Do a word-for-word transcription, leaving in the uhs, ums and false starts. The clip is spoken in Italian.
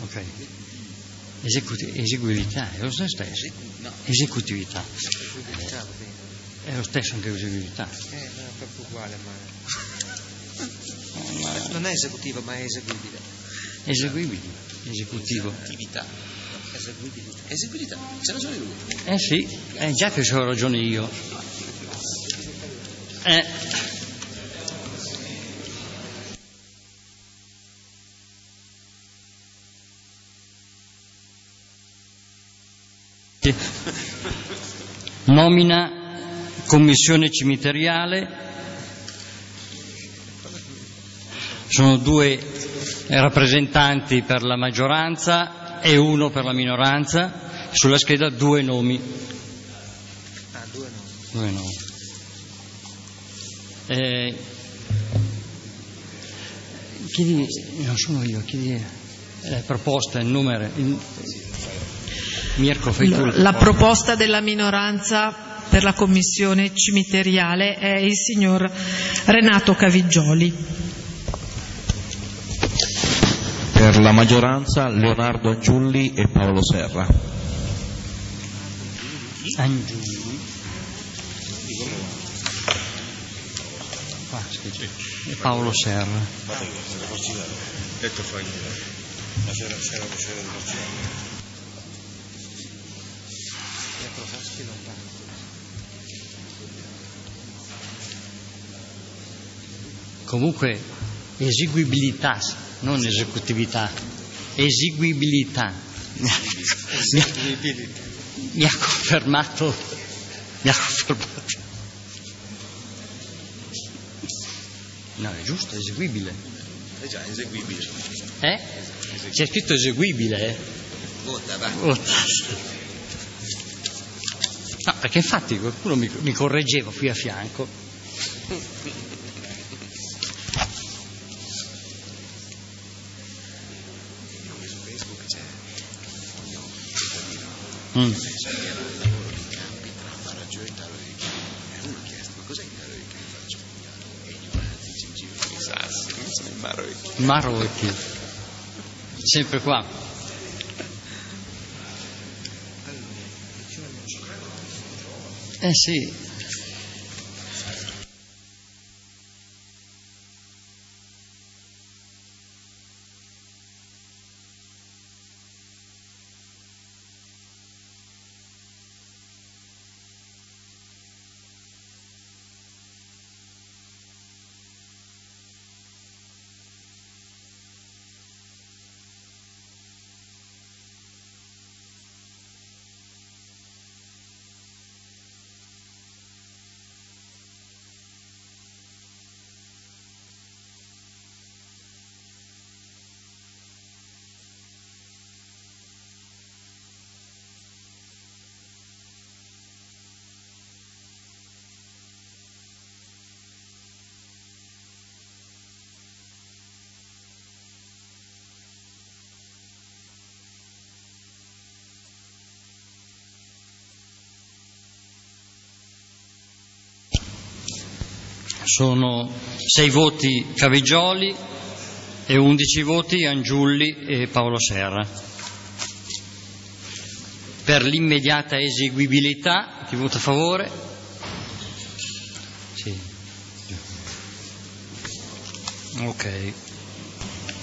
Ok. Esecuti- eseguibilità, è lo stesso. No. Esecutività. Eseguibilità, va bene. È lo stesso anche eseguibilità. Eh, no, è proprio uguale, ma... Non è esecutivo, ma è eseguibile. Eseguibile, esecutivo. Attività. Eseguibilità. Eseguibilità, c'è ragione lui. Eh sì, è già che c'ho ragione io. Eh. Nomina commissione cimiteriale. Sono due rappresentanti per la maggioranza e uno per la minoranza. Sulla scheda due nomi. Ah, due no. Due nomi. Eh, chiedi, non sono io, chiedi la proposta, il numero. Il, Mirko, fai tu. La proposta della minoranza per la commissione cimiteriale è il signor Renato Cavigioli. Per la maggioranza Leonardo Angiulli e Paolo Serra. Angiulli. Qua, e Paolo Serra. Detto fai la sera sera la sera del Comunque eseguibilità, non esecutività, esiguibilità. Eseguibilità. Mi ha confermato, mi ha confermato. No, è giusto, eseguibile. È già eseguibile. Eh? C'è scritto eseguibile, eh? Vota, va. Vota. No, perché infatti qualcuno mi, mi correggeva qui a fianco. Mm. Marocchi, sempre qua. Eh sì. Sono sei voti Cavigioli e undici voti Angiulli e Paolo Serra. Per l'immediata eseguibilità, chi vota a favore? Sì. Ok.